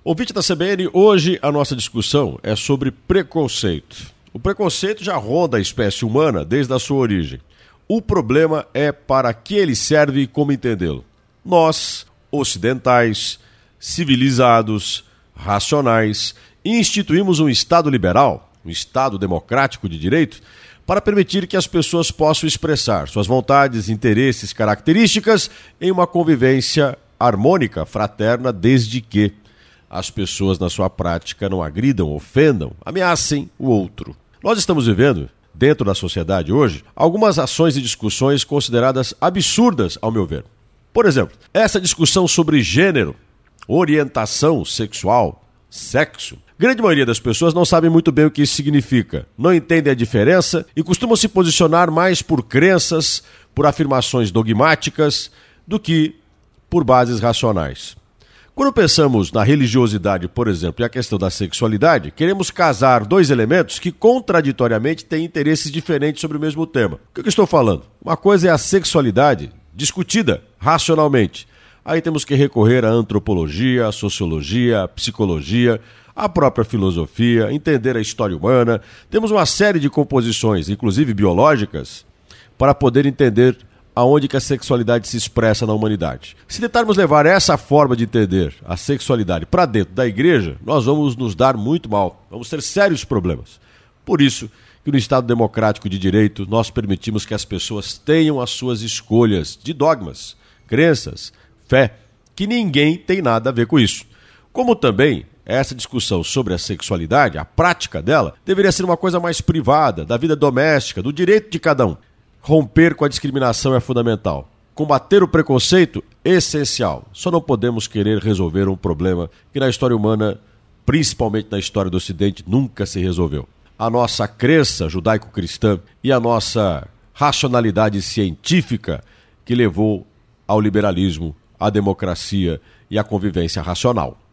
Ouvinte da CBN, hoje a nossa discussão é sobre preconceito. O preconceito já ronda a espécie humana desde a sua origem. O problema é para que ele serve e como entendê-lo. Nós, ocidentais, civilizados, racionais, instituímos um Estado liberal, um Estado democrático de direito, para permitir que as pessoas possam expressar suas vontades, interesses, características em uma convivência harmônica, fraterna, desde que as pessoas na sua prática não agridam, ofendam, ameacem o outro. Nós estamos vivendo, dentro da sociedade hoje, algumas ações e discussões consideradas absurdas, ao meu ver. Por exemplo, essa discussão sobre gênero, orientação sexual, sexo. Grande maioria das pessoas não sabe muito bem o que isso significa, não entendem a diferença e costumam se posicionar mais por crenças, por afirmações dogmáticas, do que por bases racionais. Quando pensamos na religiosidade, por exemplo, e a questão da sexualidade, queremos casar dois elementos que contraditoriamente têm interesses diferentes sobre o mesmo tema. O que eu estou falando? Uma coisa é a sexualidade discutida racionalmente. Aí temos que recorrer à antropologia, à sociologia, à psicologia, à própria filosofia, entender a história humana. Temos uma série de composições, inclusive biológicas, para poder entender aonde que a sexualidade se expressa na humanidade. Se tentarmos levar essa forma de entender a sexualidade para dentro da igreja, nós vamos nos dar muito mal, vamos ter sérios problemas. Por isso que no Estado democrático de direito nós permitimos que as pessoas tenham as suas escolhas de dogmas, crenças, fé, que ninguém tem nada a ver com isso. Como também essa discussão sobre a sexualidade, a prática dela, deveria ser uma coisa mais privada, da vida doméstica, do direito de cada um. Romper com a discriminação é fundamental. Combater o preconceito é essencial. Só não podemos querer resolver um problema que na história humana, principalmente na história do Ocidente, nunca se resolveu. A nossa crença judaico-cristã e a nossa racionalidade científica que levou ao liberalismo, à democracia e à convivência racional.